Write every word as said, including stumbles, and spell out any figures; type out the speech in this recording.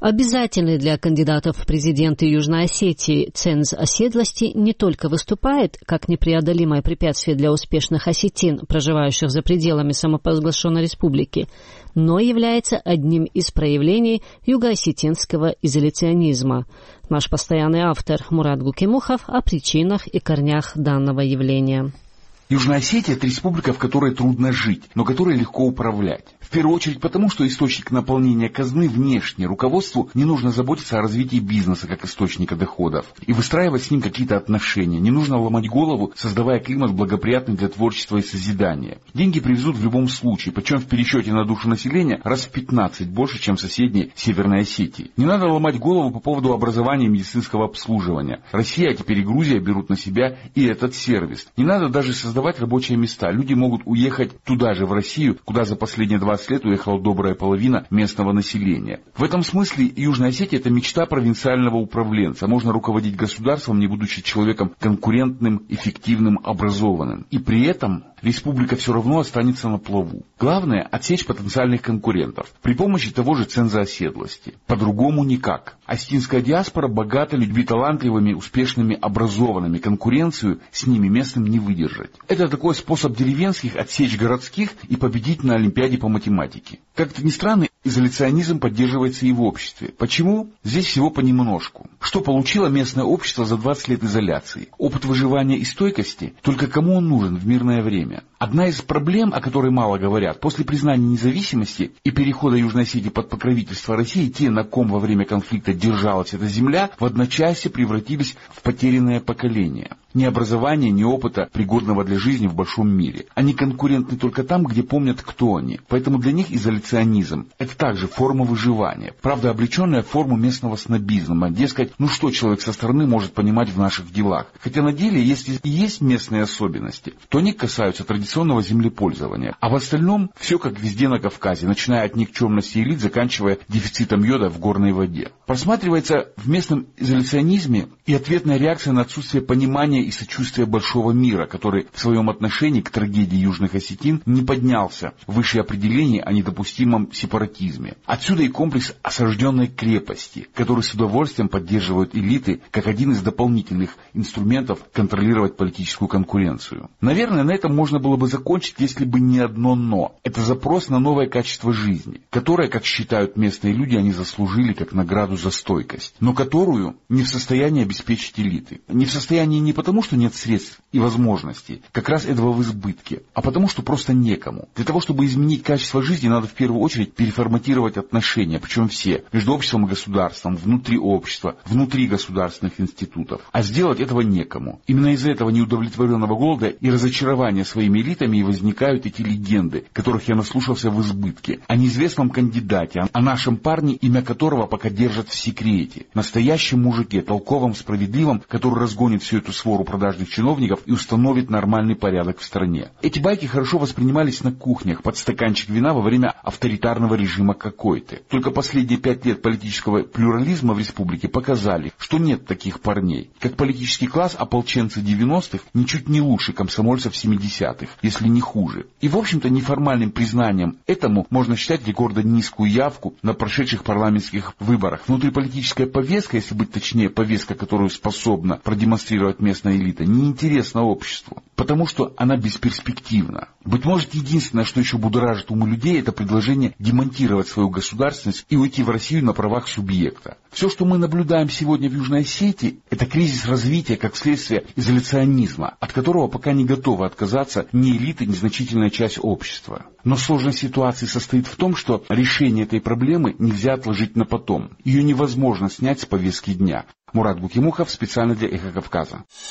Обязательный для кандидатов в президенты Южной Осетии ценз оседлости не только выступает как непреодолимое препятствие для успешных осетин, проживающих за пределами самопровозглашенной республики, но является одним из проявлений югоосетинского изоляционизма. Наш постоянный автор Мурат Гукимухов о причинах и корнях данного явления. Южная Осетия – это республика, в которой трудно жить, но которой легко управлять. В первую очередь потому, что источник наполнения казны внешне. Руководству не нужно заботиться о развитии бизнеса как источника доходов и выстраивать с ним какие-то отношения. Не нужно ломать голову, создавая климат благоприятный для творчества и созидания. Деньги привезут в любом случае, причем в пересчете на душу населения раз в пятнадцать больше, чем в соседней Северной Осетии. Не надо ломать голову по поводу образования и медицинского обслуживания. Россия, а теперь и Грузия берут на себя и этот сервис. Не надо даже создавать рабочие места. Люди могут уехать туда же, в Россию, куда за последние двадцать лет уехала добрая половина местного населения. В этом смысле Южная Осетия – это мечта провинциального управленца. Можно руководить государством, не будучи человеком конкурентным, эффективным, образованным. И при этом республика все равно останется на плаву. Главное – отсечь потенциальных конкурентов при помощи того же ценза оседлости. По-другому никак. Осетинская диаспора богата людьми талантливыми, успешными, образованными. Конкуренцию с ними местным не выдержать. Это такой способ деревенских отсечь городских и победить на Олимпиаде по математике. Как-то ни странно, изоляционизм поддерживается и в обществе. Почему? Здесь всего понемножку. Что получило местное общество за двадцать лет изоляции? Опыт выживания и стойкости? Только кому он нужен в мирное время? Одна из проблем, о которой мало говорят, после признания независимости и перехода Южной Осетии под покровительство России, те, на ком во время конфликта держалась эта земля, в одночасье превратились в потерянное поколение. Ни образования, ни опыта, пригодного для жизни в большом мире. Они конкурентны только там, где помнят, кто они. Поэтому для них изоляционизм – это также форма выживания. Правда, облеченная в форму местного снобизма. Дескать, ну что человек со стороны может понимать в наших делах? Хотя на деле, если и есть местные особенности, то они касаются традиционного землепользования. А в остальном все как везде на Кавказе, начиная от никчемности элит, заканчивая дефицитом йода в горной воде. Просматривается в местном изоляционизме и ответная реакция на отсутствие понимания и сочувствия большого мира, который в своем отношении к трагедии южных осетин не поднялся выше определений о недопустимом сепаратизме. Отсюда и комплекс осажденной крепости, который с удовольствием поддерживают элиты как один из дополнительных инструментов контролировать политическую конкуренцию. Наверное, на этом можно было бы закончить, если бы не одно «но». Это запрос на новое качество жизни, которое, как считают местные люди, они заслужили как награду за стойкость, но которую не в состоянии обеспечить элиты. Не в состоянии не потому, что нет средств и возможностей, как раз этого в избытке, а потому, что просто некому. Для того, чтобы изменить качество жизни, надо в первую очередь переформатировать отношения, причем все, между обществом и государством, внутри общества, внутри государственных институтов. А сделать этого некому. Именно из-за этого неудовлетворенного голода и разочарования своими элитами и возникают эти легенды, которых я наслушался в избытке, о неизвестном кандидате, о нашем парне, имя которого пока держат в секрете, настоящем мужике, толковом, справедливом, который разгонит всю эту свору продажных чиновников и установит нормальный порядок в стране. Эти байки хорошо воспринимались на кухнях под стаканчик вина во время авторитарного режима какой-то. Только последние пять лет политического плюрализма в республике показали, что нет таких парней. Как политический класс, ополченцы девяностых ничуть не лучше комсомольцев семидесятых, если не хуже. И, в общем-то, неформальным признанием этому можно считать рекордно низкую явку на прошедших парламентских выборах. Внутриполитическая повестка, если быть точнее, повестка, которую способна продемонстрировать местная элита, неинтересна обществу, потому что она бесперспективна. Быть может, единственное, что еще будоражит умы людей, это предложение демонтировать свою государственность и уйти в Россию на правах субъекта. Все, что мы наблюдаем сегодня в Южной Осетии, это кризис развития как следствие изоляционизма, от которого пока не готова отказаться ни элита, ни значительная часть общества. Но сложность ситуации состоит в том, что решение этой проблемы нельзя отложить на потом. Ее невозможно снять с повестки дня. Мурат Гукимухов, специально для Эхо Кавказа.